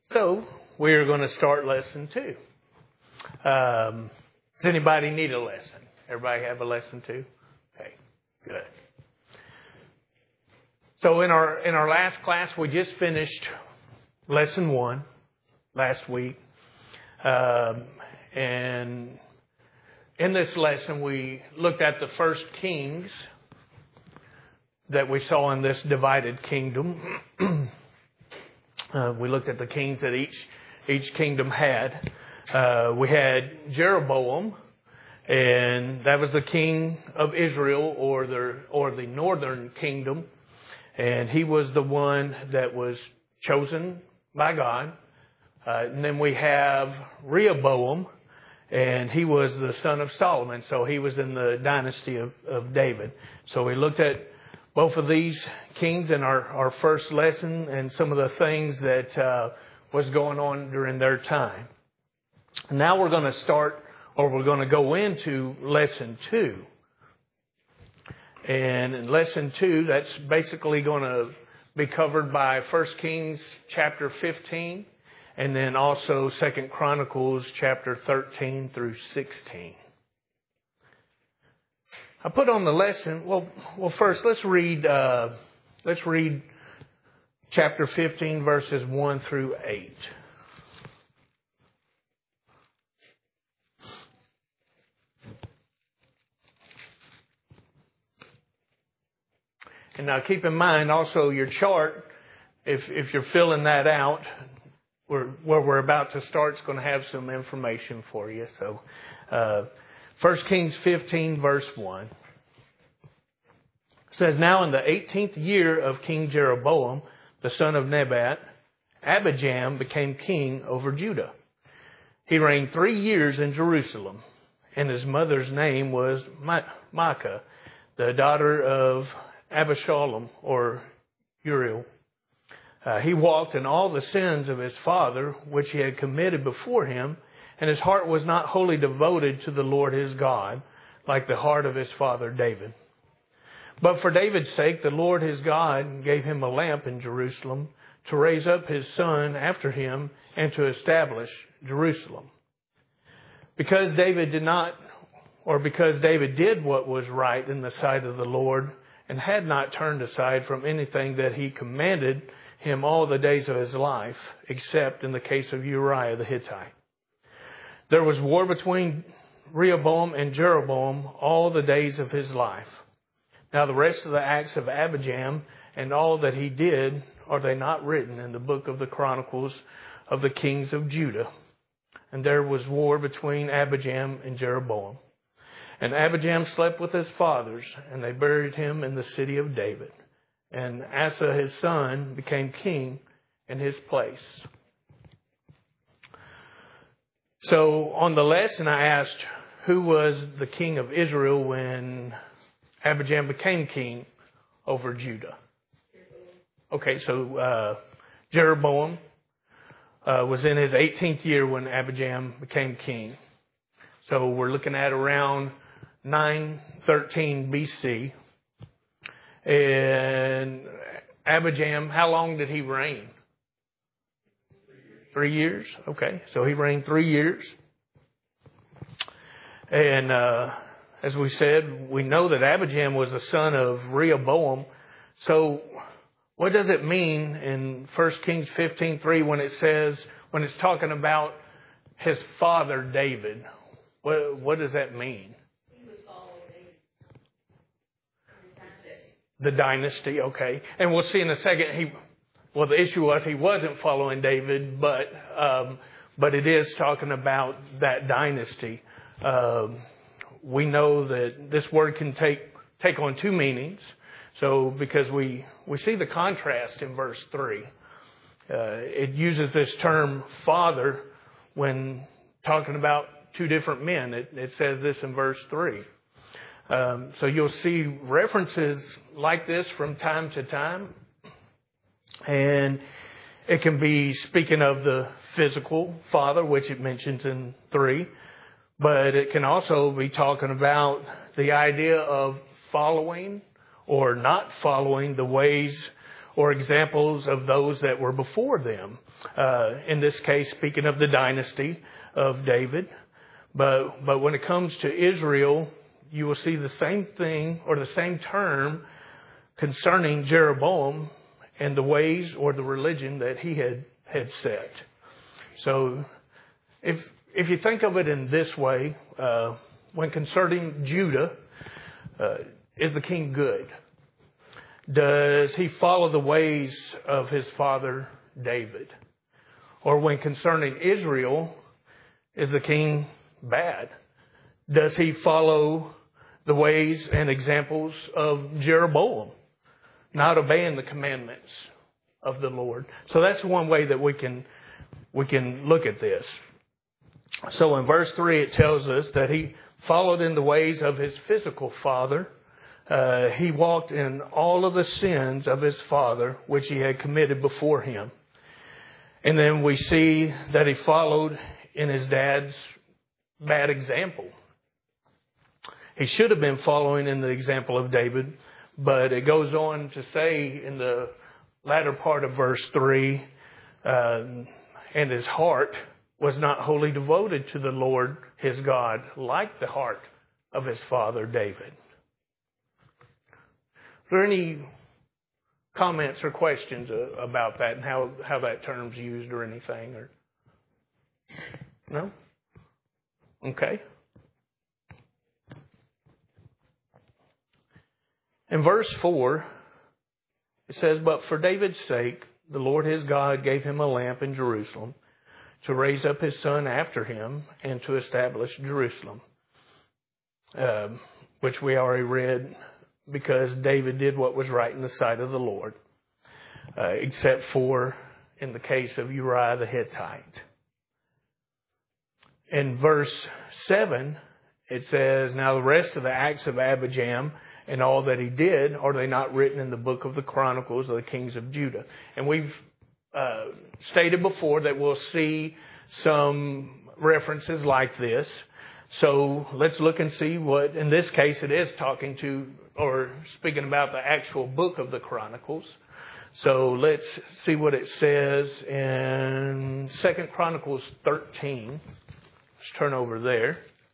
So we're going to start lesson 2. Does anybody need a lesson? Everybody have a lesson 2? Okay, good. So in our last class, we just finished lesson 1 last week. And in this lesson, we looked at the first kings that we saw in this divided kingdom. We looked at the kings that each kingdom had. We had Jeroboam, and that was the king of Israel, or the northern kingdom, and he was the one that was chosen by God. And then we have Rehoboam, and he was the son of Solomon, so he was in the dynasty of David. So we looked at both of these kings in our first lesson and some of the things that was going on during their time. Now we're going to start, or we're going to go into lesson 2. And in lesson 2, that's basically going to be covered by 1 Kings chapter 15, and then also 2 Chronicles chapter 13 through 16. I put on the lesson. Well, first let's read chapter 15, verses 1 through 8. And now keep in mind also your chart, if you're filling that out, where we're about to start is going to have some information for you. So 1 Kings 15, verse 1. It says, "Now in the 18th year of King Jeroboam, the son of Nebat, Abijam became king over Judah. He reigned 3 years in Jerusalem, and his mother's name was Maacah, the daughter of Abishalom, or Uriel. He walked in all the sins of his father, which he had committed before him, and his heart was not wholly devoted to the Lord his God, like the heart of his father David. But for David's sake, the Lord his God gave him a lamp in Jerusalem to raise up his son after him and to establish Jerusalem. Because David did what was right in the sight of the Lord, and had not turned aside from anything that he commanded him all the days of his life, except in the case of Uriah the Hittite. There was war between Rehoboam and Jeroboam all the days of his life. Now the rest of the acts of Abijam and all that he did, are they not written in the book of the Chronicles of the kings of Judah? And there was war between Abijam and Jeroboam. And Abijam slept with his fathers, and they buried him in the city of David. And Asa his son became king in his place." So on the lesson I asked, who was the king of Israel when Abijam became king over Judah? Okay, so Jeroboam was in his 18th year when Abijam became king. So we're looking at around 913 BC. And Abijam, how long did he reign? 3 years. Okay, so he reigned 3 years. And as we said, we know that Abijam was the son of Rehoboam. So what does it mean in 1 Kings 15:3 when it's talking about his father David? What does that mean? He was following David. The dynasty, okay. And we'll see in a second, the issue was he wasn't following David, but it is talking about that dynasty. We know that this word can take on two meanings. So because we see the contrast in verse 3. It uses this term father when talking about two different men. It says this in verse 3. So you'll see references like this from time to time. And it can be speaking of the physical father, which it mentions in 3. But it can also be talking about the idea of following or not following the ways or examples of those that were before them. In this case, speaking of the dynasty of David. But when it comes to Israel, you will see the same thing or the same term concerning Jeroboam and the ways or the religion that he had set. So if you think of it in this way, when concerning Judah, is the king good? Does he follow the ways of his father David? Or when concerning Israel, is the king bad? Does he follow the ways and examples of Jeroboam, not obeying the commandments of the Lord? So that's one way that we can look at this. So in verse 3, it tells us that he followed in the ways of his physical father. He walked in all of the sins of his father, which he had committed before him. And then we see that he followed in his dad's bad example. He should have been following in the example of David, but it goes on to say in the latter part of verse 3, and his heart was not wholly devoted to the Lord his God, like the heart of his father David. Are there any comments or questions about that and how that term's used or anything? Or no? Okay. In verse 4, it says, "But for David's sake, the Lord his God gave him a lamp in Jerusalem to raise up his son after him and to establish Jerusalem," which we already read, because David did what was right in the sight of the Lord, except for in the case of Uriah the Hittite. In verse 7, it says, "Now the rest of the acts of Abijam and all that he did, are they not written in the book of the Chronicles of the kings of Judah?" And we've stated before that we'll see some references like this. So let's look and see what, in this case, it is talking to or speaking about the actual book of the Chronicles. So let's see what it says in 2 Chronicles 13. Let's turn over there.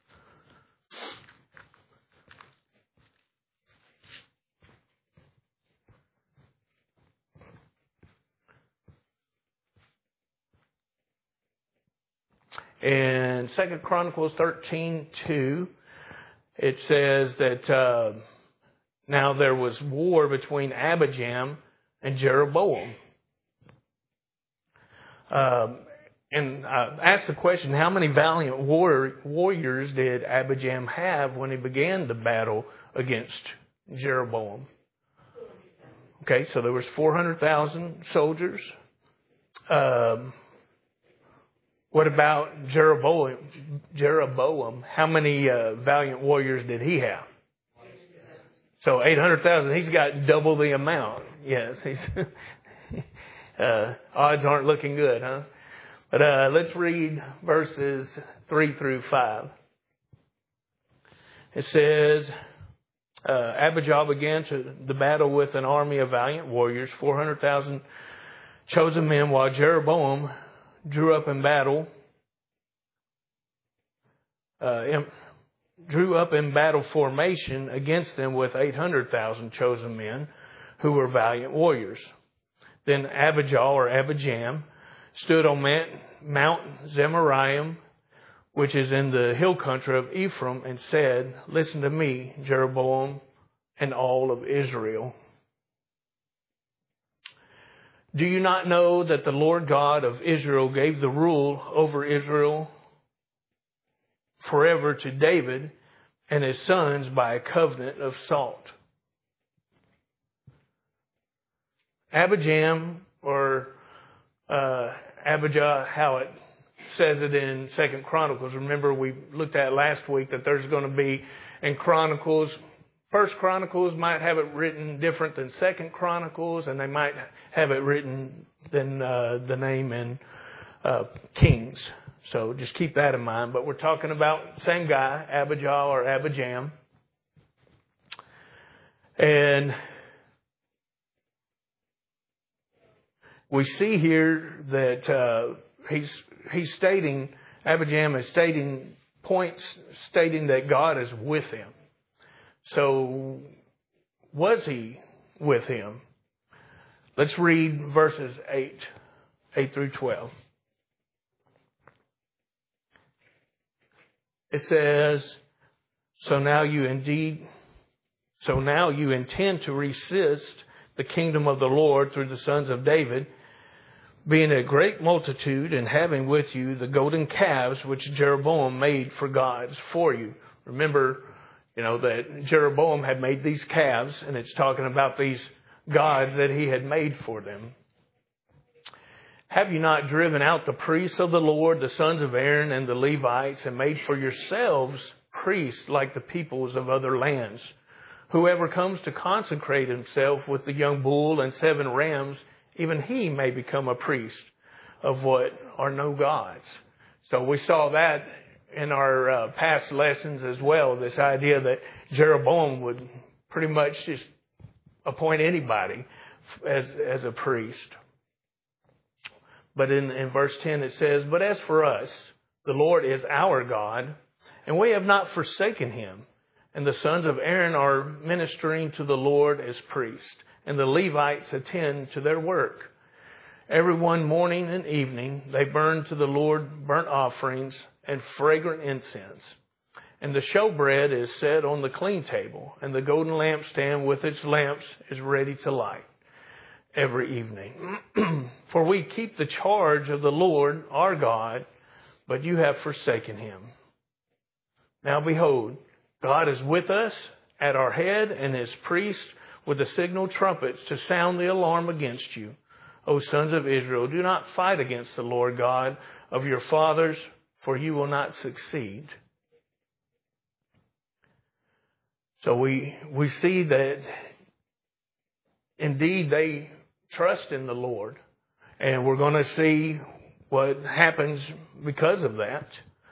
In 2 Chronicles 13:2, it says that now there was war between Abijam and Jeroboam. And I asked the question, how many valiant warriors did Abijam have when he began the battle against Jeroboam? Okay, so there was 400,000 soldiers. What about Jeroboam? How many valiant warriors did he have? So 800,000. He's got double the amount. Yes, he's odds aren't looking good, huh? But let's read verses 3 through 5. It says, Abijah began the battle with an army of valiant warriors, 400,000 chosen men, while Jeroboam drew up in battle formation against them with 800,000 chosen men who were valiant warriors. Then Abijah or Abijam stood on Mount Zemaraim, which is in the hill country of Ephraim, and said, "Listen to me, Jeroboam, and all of Israel. Do you not know that the Lord God of Israel gave the rule over Israel forever to David and his sons by a covenant of salt?" Abijam, or Abijah, how it says it in 2 Chronicles. Remember, we looked at last week that there's going to be in Chronicles, 1 Chronicles might have it written different than 2 Chronicles, and they might have it written than the name in Kings. So just keep that in mind. But we're talking about the same guy, Abijah or Abijam. And we see here that he's stating, Abijam is stating points stating that God is with him. So was he with him? Let's read verses 8 through 12. It says, So now you intend to resist the kingdom of the Lord through the sons of David, being a great multitude and having with you the golden calves which Jeroboam made for gods for you. Remember, that Jeroboam had made these calves, and it's talking about these gods that he had made for them. Have you not driven out the priests of the Lord, the sons of Aaron and the Levites, and made for yourselves priests like the peoples of other lands? Whoever comes to consecrate himself with the young bull and 7 rams, even he may become a priest of what are no gods. So we saw that in our past lessons as well, this idea that Jeroboam would pretty much just appoint anybody as a priest. But in verse 10 it says, But as for us, the Lord is our God, and we have not forsaken him. And the sons of Aaron are ministering to the Lord as priests, and the Levites attend to their work. Every one morning and evening they burn to the Lord burnt offerings and fragrant incense. And the showbread is set on the clean table, and the golden lampstand with its lamps is ready to light every evening. For we keep the charge of the Lord our God, but you have forsaken him. Now behold, God is with us at our head, and his priests with the signal trumpets to sound the alarm against you. O sons of Israel, do not fight against the Lord God of your fathers, for you will not succeed. So we see that indeed they trust in the Lord, and we're going to see what happens because of that.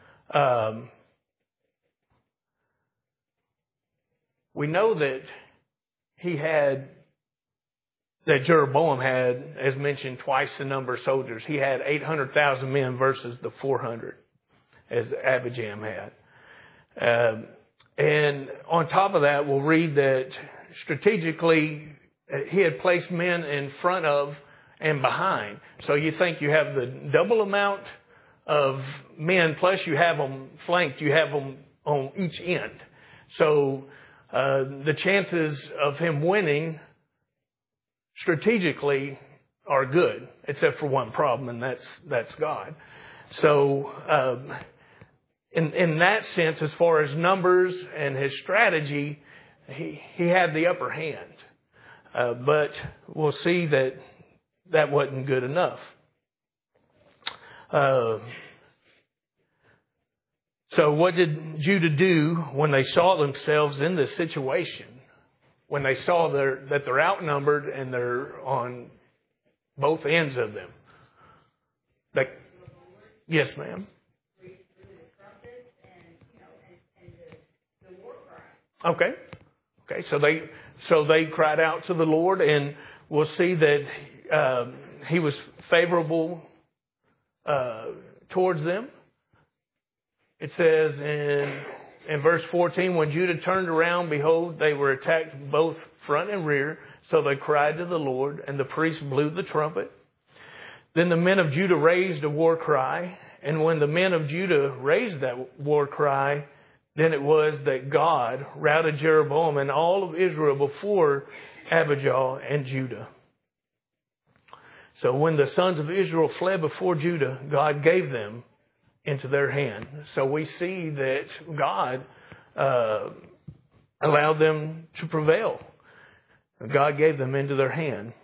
We know that Jeroboam had, as mentioned, twice the number of soldiers. He had 800,000 men versus the 400 as Abijam had. And on top of that, we'll read that strategically he had placed men in front of and behind. So you think you have the double amount of men, plus you have them flanked, you have them on each end. So the chances of him winning strategically are good, except for one problem, and that's God. So in that sense, as far as numbers and his strategy, he had the upper hand. But we'll see that wasn't good enough. So what did Judah do when they saw themselves in this situation? When they saw that they're outnumbered and they're on both ends of them? Yes, ma'am. Okay. So they cried out to the Lord, and we'll see that he was favorable towards them. It says in verse 14, when Judah turned around, behold, they were attacked both front and rear. So they cried to the Lord, and the priests blew the trumpet. Then the men of Judah raised a war cry. And when the men of Judah raised that war cry, then it was that God routed Jeroboam and all of Israel before Abijah and Judah. So when the sons of Israel fled before Judah, God gave them into their hand. So we see that God allowed them to prevail. God gave them into their hand.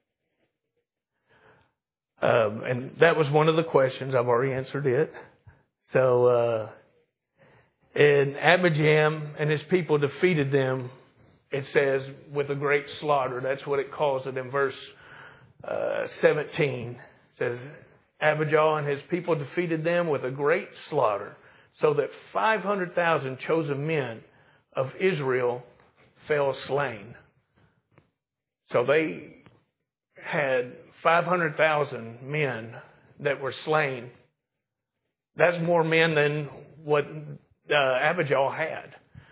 And that was one of the questions. I've already answered it. So, and Abijam and his people defeated them, it says, with a great slaughter. That's what it calls it in verse 17. It says, Abijah and his people defeated them with a great slaughter, so that 500,000 chosen men of Israel fell slain. So they had 500,000 men that were slain. That's more men than what Abijah had.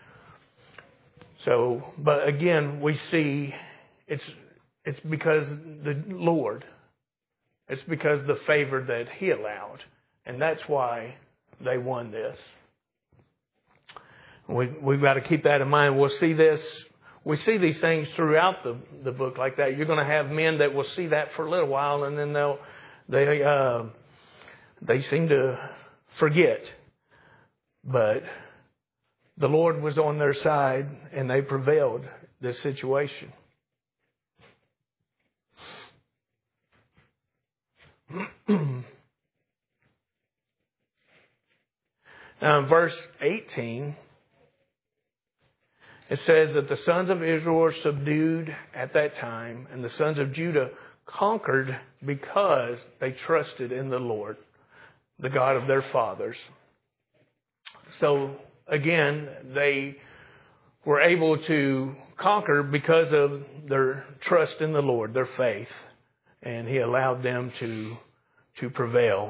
So, but again, we see it's because the Lord. It's because the favor that He allowed. And that's why they won this. We've got to keep that in mind. We'll see this. We see these things throughout the book like that. You're going to have men that will see that for a little while, and then they seem to forget. But the Lord was on their side, and they prevailed this situation. Now in verse 18, it says that the sons of Israel were subdued at that time, and the sons of Judah conquered because they trusted in the Lord, the God of their fathers. So again, they were able to conquer because of their trust in the Lord, their faith, and He allowed them to prevail.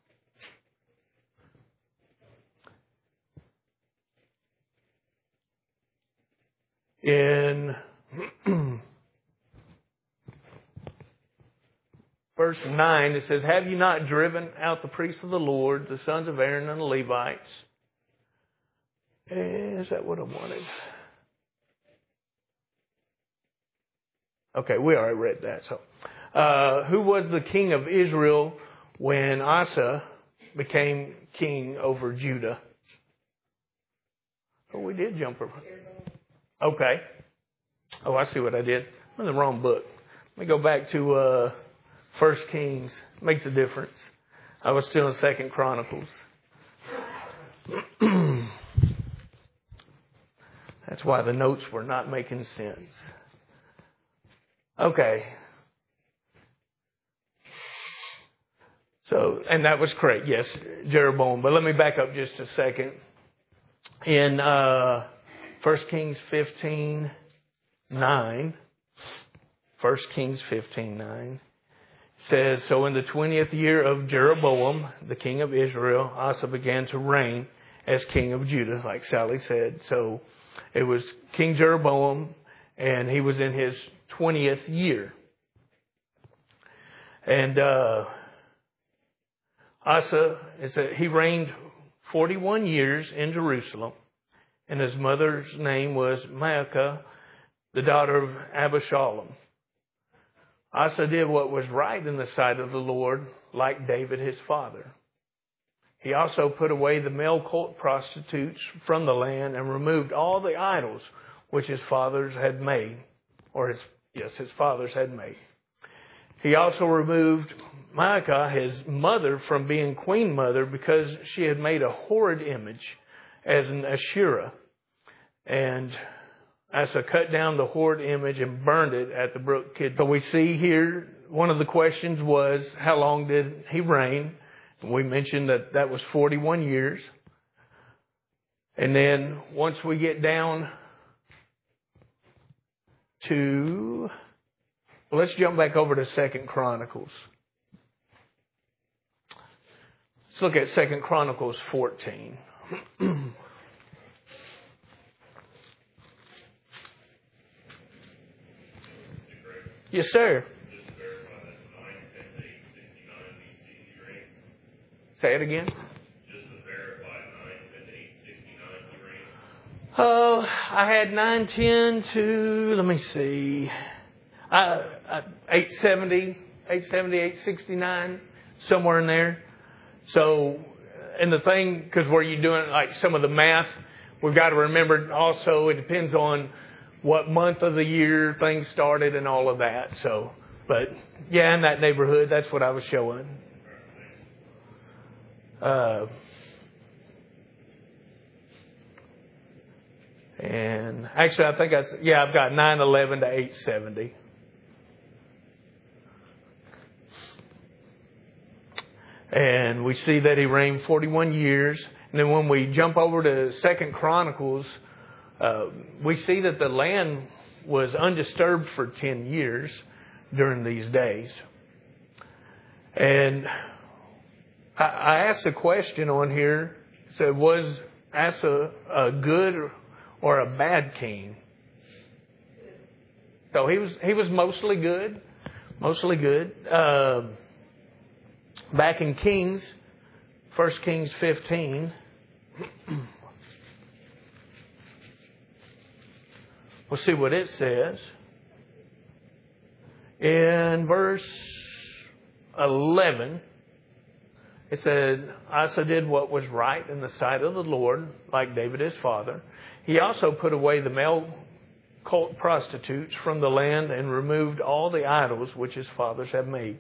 In verse 9, it says, "Have you not driven out the priests of the Lord, the sons of Aaron and the Levites?" Is that what I wanted? Okay, we already read that. So, who was the king of Israel when Asa became king over Judah? Oh, we did jump over. Okay. Oh, I see what I did. I'm in the wrong book. Let me go back to 1 Kings. Makes a difference. I was still in 2 Chronicles. That's why the notes were not making sense. Okay. So, and that was correct. Yes, Jeroboam. But let me back up just a second. In 1 Kings 15:9, 1 Kings 15:9 says, "So in the 20th year of Jeroboam, the king of Israel, Asa began to reign as king of Judah," like Sally said. So it was King Jeroboam, and he was in his 20th year. And Asa, he reigned 41 years in Jerusalem. And his mother's name was Maacah, the daughter of Abishalom. Asa did what was right in the sight of the Lord, like David his father. He also put away the male cult prostitutes from the land and removed all the idols which his fathers had made, his fathers had made. He also removed Maacah, his mother, from being queen mother because she had made a horrid image as an Asherah. And Asa cut down the horrid image and burned it at the brook Kidron. So we see here, one of the questions was, how long did he reign? And we mentioned that was 41 years. And then once we get down to, well, let's jump back over to 2 Chronicles. Let's look at 2 Chronicles 14. Yes, sir. Say it again. Just to verify, 910 to 869 you reign. I had 910 to, let me see, 870, 869, somewhere in there. So, and the thing, because where you're doing like some of the math, we've got to remember also it depends on what month of the year things started and all of that. So, but yeah, in that neighborhood, that's what I was showing. And actually, I think I've got 911 to 870. And we see that he reigned 41 years. And then when we jump over to 2 Chronicles, we see that the land was undisturbed for 10 years during these days. And I asked a question on here. It said, was Asa a good or a bad king? So he was mostly good. Mostly good. Back in Kings, 1 Kings 15. We'll see what it says. In verse 11, it said, Asa did what was right in the sight of the Lord, like David his father. He also put away the male cult prostitutes from the land and removed all the idols which his fathers had made.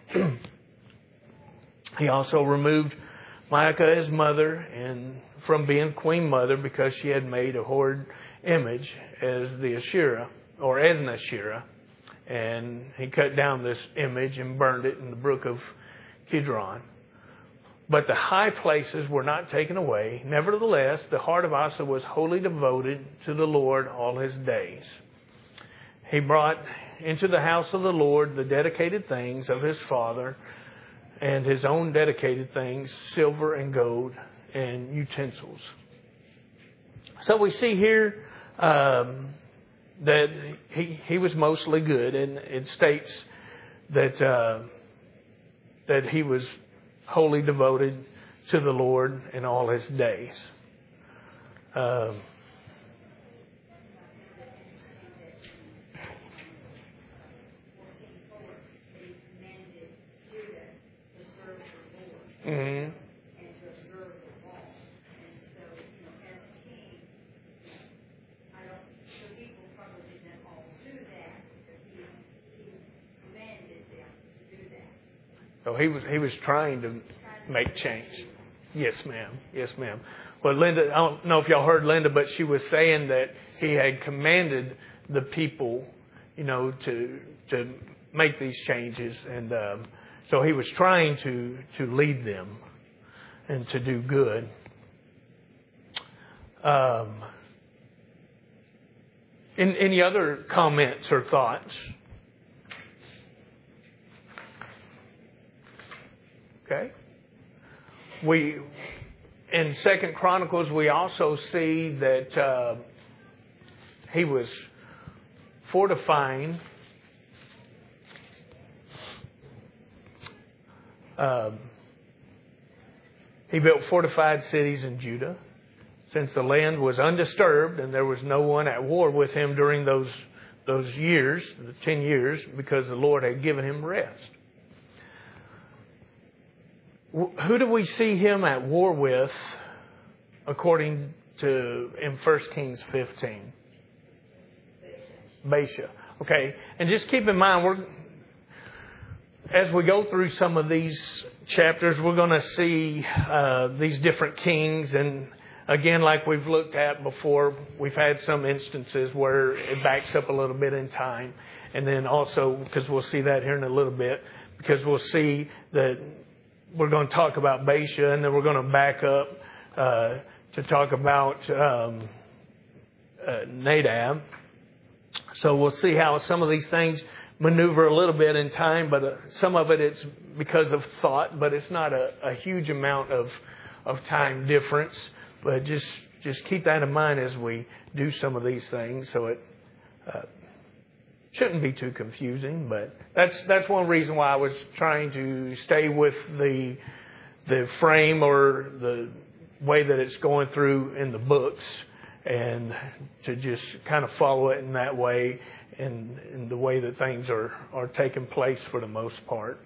He also removed Maacah his mother and from being queen mother because she had made a horrid image as the Asherah, or as an Asherah. And he cut down this image and burned it in the brook of Kidron. But the high places were not taken away. Nevertheless, the heart of Asa was wholly devoted to the Lord all his days. He brought into the house of the Lord the dedicated things of his father and his own dedicated things, silver and gold and utensils. So we see here that he was mostly good, and it states that he was wholly devoted to the Lord in all his days. Mm-hmm. And to observe the law. And so, as king, the people probably didn't all do that, but he commanded them to do that. So he was trying to make change. Yes, ma'am. Yes, ma'am. Well, Linda, I don't know if y'all heard Linda, but she was saying that he had commanded the people, to make these changes, and so he was trying to lead them and to do good. Any other comments or thoughts? Okay. In 2 Chronicles, we also see that he was fortifying he built fortified cities in Judah, since the land was undisturbed and there was no one at war with him during those years, the 10 years, because the Lord had given him rest. Who do we see him at war with according to in 1 Kings 15? Baasha. Okay. And just keep in mind, as we go through some of these chapters, we're going to see these different kings. And again, like we've looked at before, we've had some instances where it backs up a little bit in time. And then also, because we'll see that here in a little bit, because we'll see that we're going to talk about Baasha, and then we're going to back up to talk about Nadab. So we'll see how some of these things maneuver a little bit in time, but some of it's because of thought, but it's not a huge amount of time difference. But just keep that in mind as we do some of these things, so it shouldn't be too confusing. But that's one reason why I was trying to stay with the frame or the way that it's going through in the books, and to just kind of follow it in that way, in the way that things are taking place for the most part.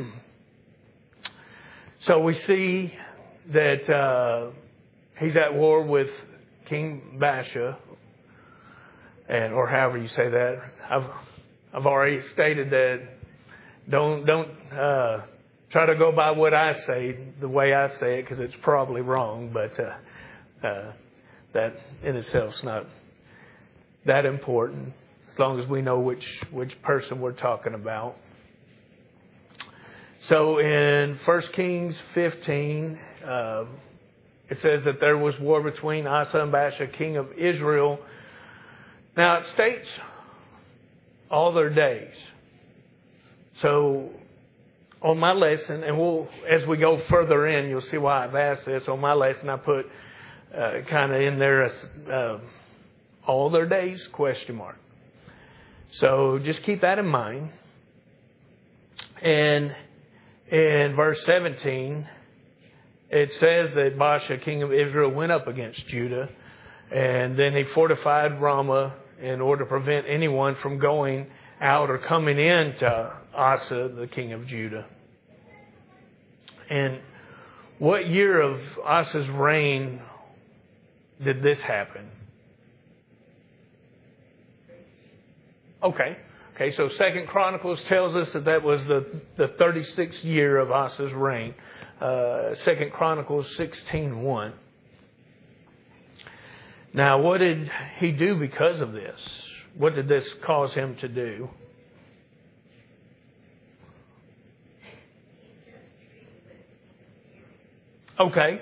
So we see that he's at war with King Baasha, or however you say that. I've already stated that don't try to go by what I say, the way I say it, because it's probably wrong. But that in itself is not that important, as long as we know which person we're talking about. So in 1 Kings 15, it says that there was war between Asa and Baasha, king of Israel. Now it states all their days. So on my lesson, and as we go further in, you'll see why I've asked this. On my lesson, I put kind of in there all their days ? So just keep that in mind. And in verse 17, it says that Baasha, king of Israel, went up against Judah, and then he fortified Ramah in order to prevent anyone from going out or coming in to Asa, the king of Judah. And what year of Asa's reign did this happen? Okay, so 2 Chronicles tells us that was the 36th year of Asa's reign. 2 Chronicles 16:1. Now, what did he do because of this? What did this cause him to do? Okay.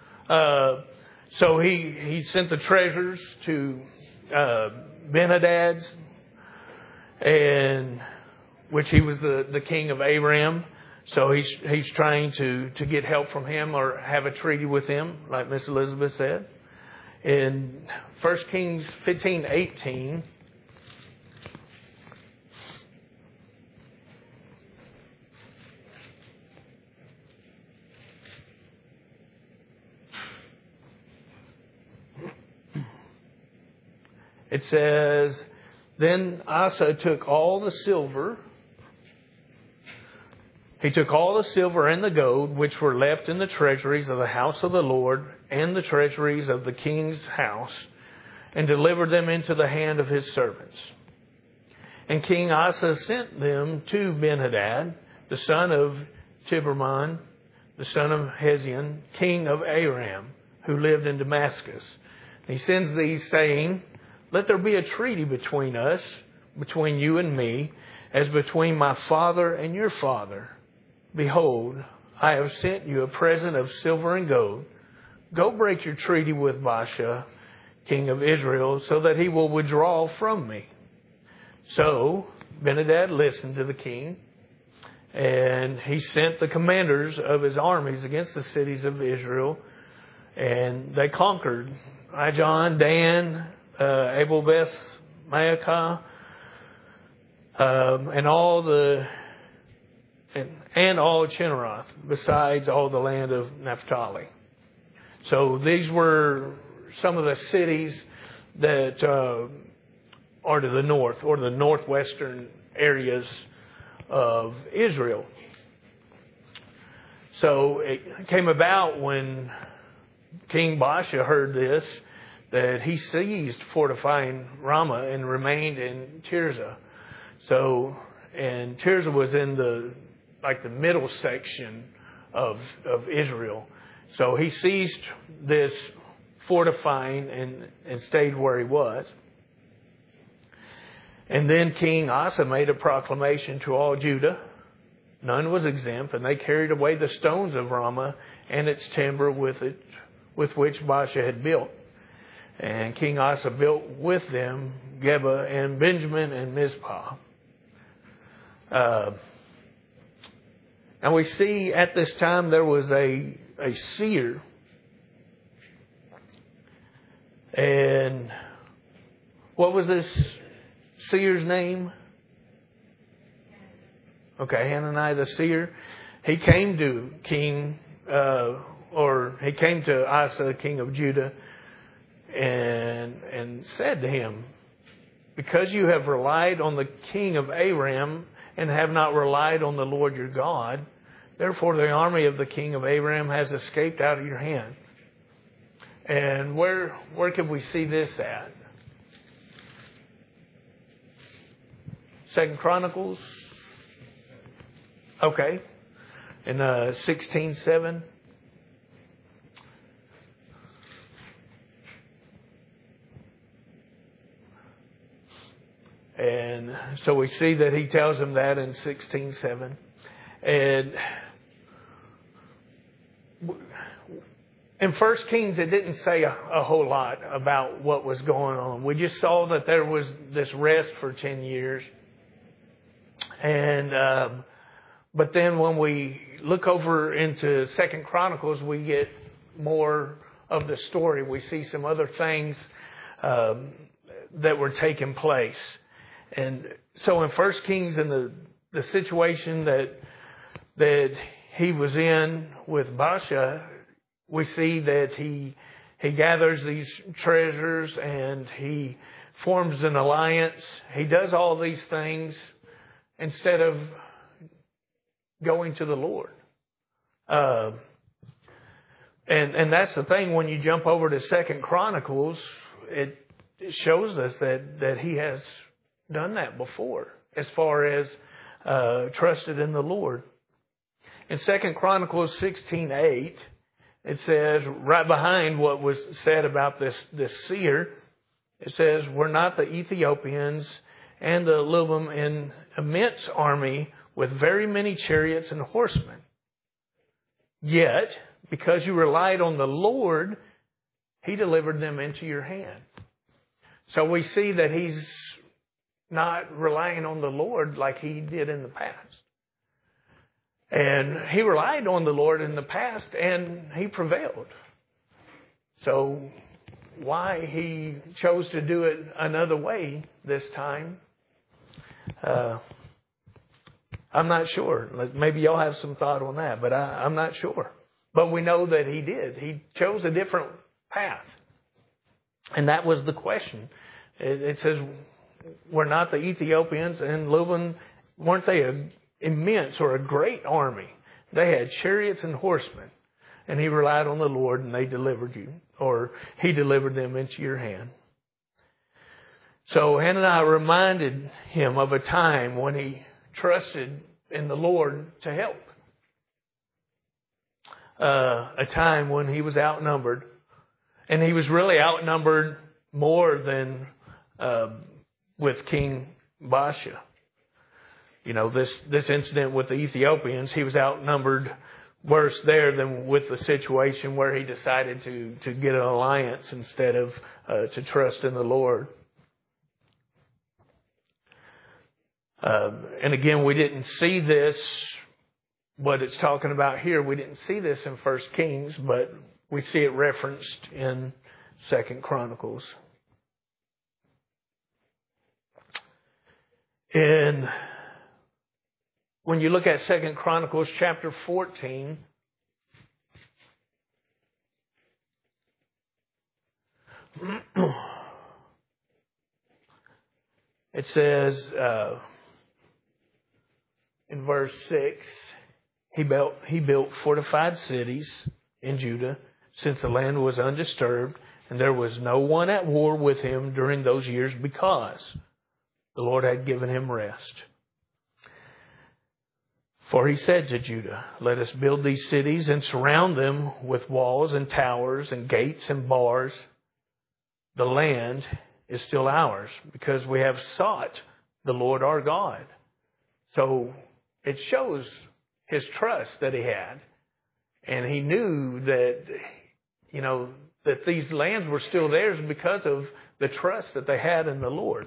So he sent the treasures to Ben-Hadad's, and which he was the king of Aram. So he's trying to get help from him or have a treaty with him, like Miss Elizabeth said. In 1 Kings 15:18, it says, "Then Asa took all the silver. He took all the silver and the gold which were left in the treasuries of the house of the Lord and the treasuries of the king's house, and delivered them into the hand of his servants. And King Asa sent them to Ben-Hadad, the son of Tiberman, the son of Hezion, king of Aram, who lived in Damascus. And he sends these, saying, Let there be a treaty between us, between you and me, as between my father and your father. Behold, I have sent you a present of silver and gold. Go break your treaty with Baasha, king of Israel, so that he will withdraw from me." So Ben-Hadad listened to the king, and he sent the commanders of his armies against the cities of Israel, and they conquered Ijon, Dan, Abel-Beth, Maacah, and all Chinneroth, besides all the land of Naphtali. So these were some of the cities that are to the north, or the northwestern areas of Israel. So it came about when King Baasha heard this, that he ceased fortifying Ramah and remained in Tirzah. So, and Tirzah was in the middle section of Israel. So he ceased this fortifying and stayed where he was. And then King Asa made a proclamation to all Judah. None was exempt, and they carried away the stones of Ramah and its timber with which Baasha had built. And King Asa built with them Geba and Benjamin and Mizpah. Now we see at this time there was a seer. And what was this seer's name? Okay, Hananiah the seer. He came to he came to Asa, king of Judah, and said to him, "Because you have relied on the king of Aram and have not relied on the Lord your God, therefore the army of the king of Aram has escaped out of your hand." And where can we see this at? 2 Chronicles. Okay. In 16:7. And so we see that he tells him that in 16:7. And in 1 Kings, it didn't say a whole lot about what was going on. We just saw that there was this rest for 10 years. And But then when we look over into 2 Chronicles, we get more of the story. We see some other things that were taking place. And so in 1 Kings, in the situation that he was in with Baasha, we see that he gathers these treasures and he forms an alliance. He does all these things instead of going to the Lord. And that's the thing, when you jump over to 2 Chronicles, it shows us that he has done that before as far as trusted in the Lord. In 2 Chronicles 16:8, it says, right behind what was said about this seer, it says, "Were not the Ethiopians and the Lubim an immense army with very many chariots and horsemen? Yet, because you relied on the Lord, He delivered them into your hand." So we see that he's not relying on the Lord like he did in the past. And he relied on the Lord in the past and he prevailed. So why he chose to do it another way this time, I'm not sure. Maybe y'all have some thought on that, but I'm not sure. But we know that he did. He chose a different path. And that was the question. It says, were not the Ethiopians and Lubim, weren't they an immense or a great army? They had chariots and horsemen. And he relied on the Lord and they delivered you, or he delivered them into your hand. So Hananiah reminded him of a time when he trusted in the Lord to help. A time when he was outnumbered. And he was really outnumbered more than with King Baasha. You know, this incident with the Ethiopians, he was outnumbered worse there than with the situation where he decided to get an alliance instead of to trust in the Lord. And again, we didn't see this, what it's talking about here. We didn't see this in 1 Kings, but we see it referenced in 2 Chronicles. And when you look at 2 Chronicles chapter 14, it says in verse 6, he built fortified cities in Judah, since the land was undisturbed, and there was no one at war with him during those years, because the Lord had given him rest. For he said to Judah, "Let us build these cities and surround them with walls and towers and gates and bars. The land is still ours, because we have sought the Lord our God." So it shows his trust that he had. And he knew that, you know, that these lands were still theirs because of the trust that they had in the Lord.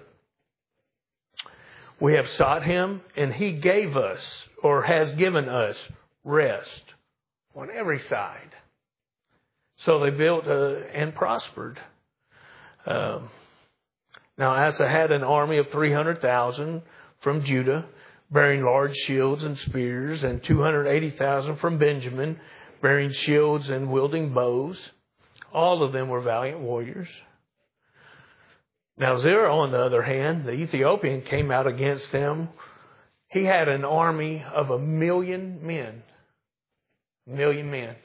We have sought him, and he gave us, or has given us, rest on every side. So they built and prospered. Now Asa had an army of 300,000 from Judah, bearing large shields and spears, and 280,000 from Benjamin, bearing shields and wielding bows. All of them were valiant warriors. Now Zerah, on the other hand, the Ethiopian, came out against them. He had an army of 1,000,000 men. 1,000,000 men.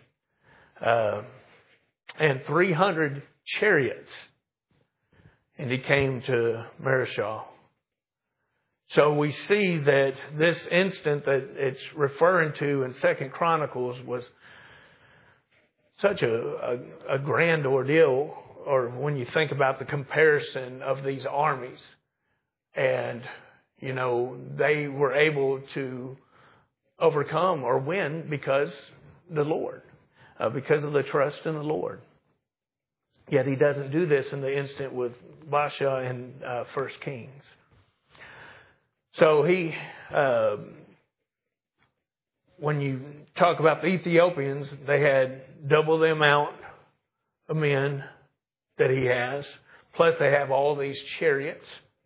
And 300 chariots. And he came to Mareshah. So we see that this instant that it's referring to in 2 Chronicles was such a grand ordeal, or when you think about the comparison of these armies. And, you know, they were able to overcome or win because the Lord, because of the trust in the Lord. Yet he doesn't do this in the instant with Baasha in 1 Kings. So he when you talk about the Ethiopians, they had double the amount of men that he has. Plus they have all these chariots.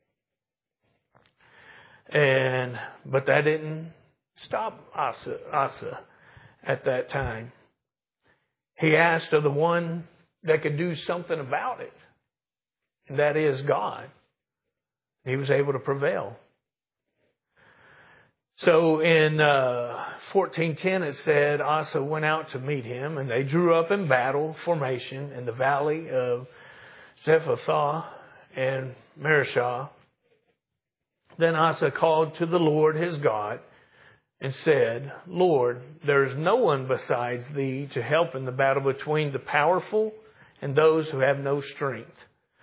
But that didn't stop Asa at that time. He asked of the one that could do something about it. And that is God. He was able to prevail. So in 14:10 it said Asa went out to meet him, and they drew up in battle formation in the valley of Zephathah and Marishah. Then Asa called to the Lord his God and said, Lord, there is no one besides thee to help in the battle between the powerful and those who have no strength.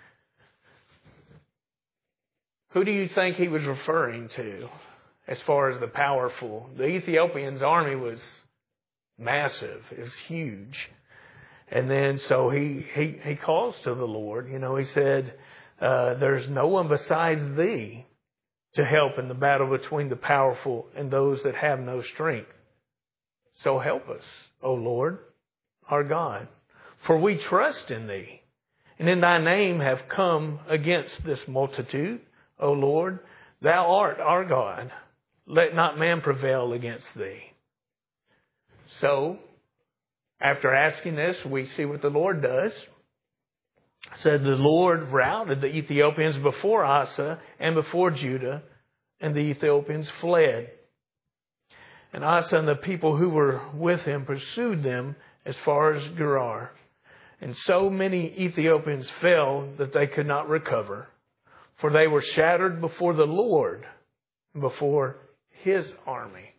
Who do you think he was referring to as far as the powerful? The Ethiopians' army was massive. It was huge. And then so he calls to the Lord. He said, there's no one besides thee to help in the battle between the powerful and those that have no strength. So help us, O Lord, our God, for we trust in thee, and in thy name have come against this multitude. O Lord, thou art our God. Let not man prevail against thee. So, after asking this, we see what the Lord does. It said the Lord routed the Ethiopians before Asa and before Judah, and the Ethiopians fled. And Asa and the people who were with him pursued them as far as Gerar. And so many Ethiopians fell that they could not recover, for they were shattered before the Lord and before his army.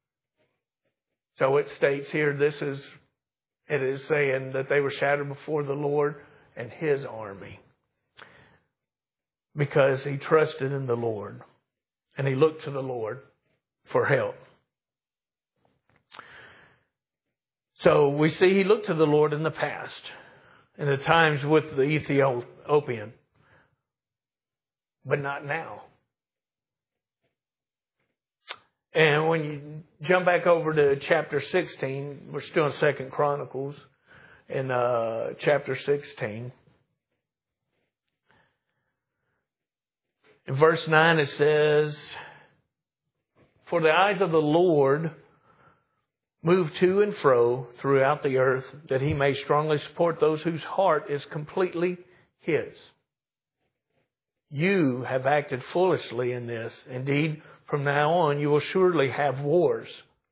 So it states here, it is saying that they were shattered before the Lord and his army, because he trusted in the Lord and he looked to the Lord for help. So we see he looked to the Lord in the past, in the times with the Ethiopian, but not now. And when you jump back over to chapter 16, we're still in 2 Chronicles, in chapter 16. In verse 9 it says, for the eyes of the Lord move to and fro throughout the earth, that he may strongly support those whose heart is completely his. You have acted foolishly in this. Indeed, from now on, you will surely have wars.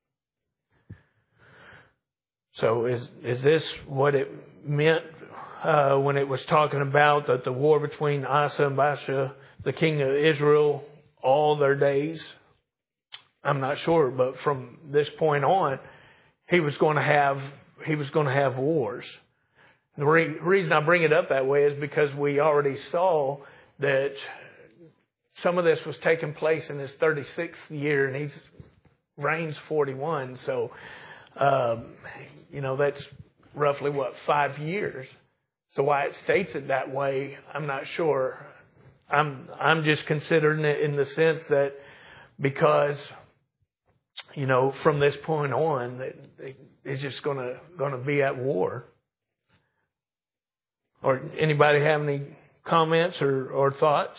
So is this what it meant when it was talking about that the war between Asa and Baasha, the king of Israel, all their days? I'm not sure, but from this point on, he was going to have wars. The reason I bring it up that way is because we already saw that some of this was taking place in his 36th year, and he reigns 41. So, that's roughly 5 years. So why it states it that way, I'm not sure. I'm just considering it in the sense that because, from this point on, it's just going to be at war. Or anybody have any comments or thoughts?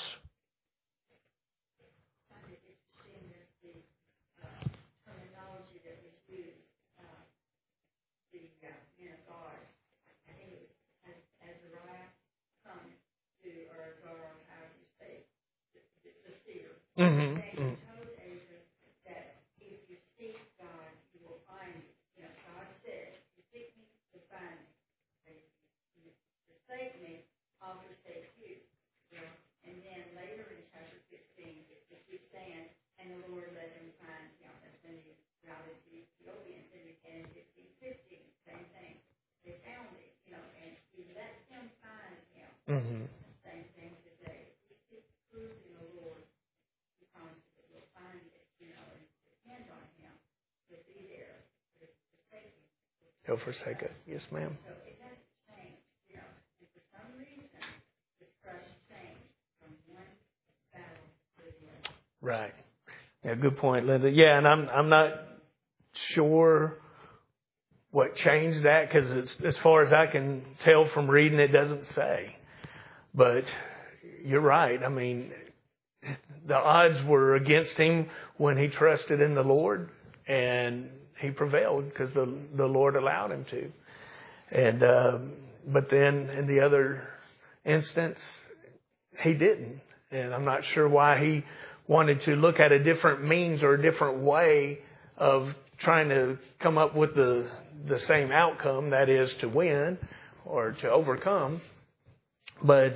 Mm-hmm. Mm-hmm. Told Asa that if you seek God, you will find me. God said, you seek me, you'll find me. You forsake me, I'll forsake you. And then later in chapter 16, it keeps saying, and the Lord let him find, that's when he routed the Ethiopians. And in 15, same thing. They found it, and he let him find him. Mm-hmm. Same thing today. We keep proving the Lord. He promises that we'll find it, and depend on him. He'll be there. He'll forsake us. Yes, ma'am. So it doesn't change, and for some reason, the trust changed from one battle to the other. Right. Yeah, good point, Linda. Yeah, and I'm not sure what changed that, because as far as I can tell from reading, it doesn't say. But you're right. I mean, the odds were against him when he trusted in the Lord, and he prevailed because the Lord allowed him to. And but then in the other instance, he didn't. And I'm not sure why he wanted to look at a different means or a different way of trying to come up with the same outcome, that is to win or to overcome. But,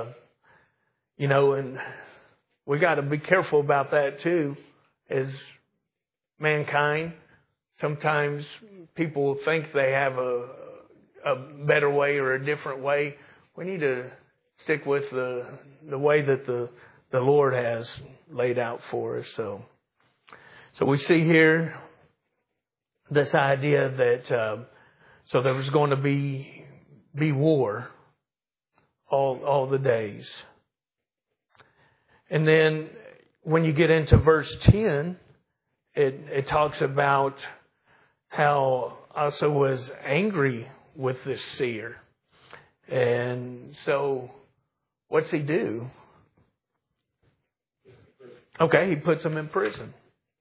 and we got to be careful about that too, as mankind. Sometimes people think they have a better way or a different way. We need to stick with the way that the Lord has laid out for us. So we see here this idea that so there was going to be war all the days. And then when you get into verse 10, it talks about how Asa was angry with this seer. And so what's he do? Okay, he puts him in prison.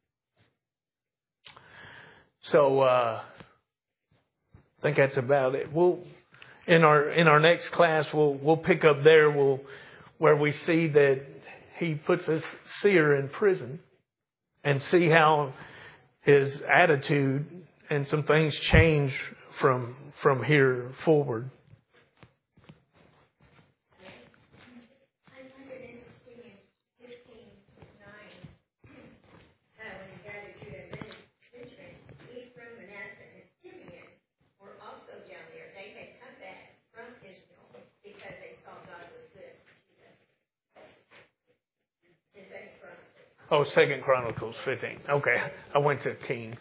So I think that's about it. We'll in our next class we'll pick up there where we see that he puts this seer in prison and see how his attitude and some things change from here forward. Oh, 2 Chronicles 15. Okay, I went to Kings.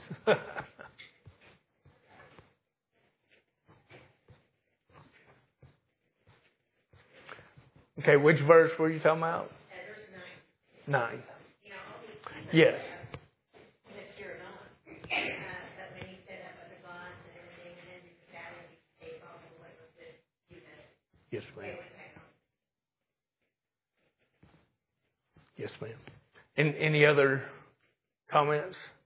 Okay, which verse were you talking about? Verse 9. You know, Yes. if you're not, but when you set up other gods and everything, and then the battles you face off and what was good, you know. Yes, ma'am. Yes, ma'am. Any other comments?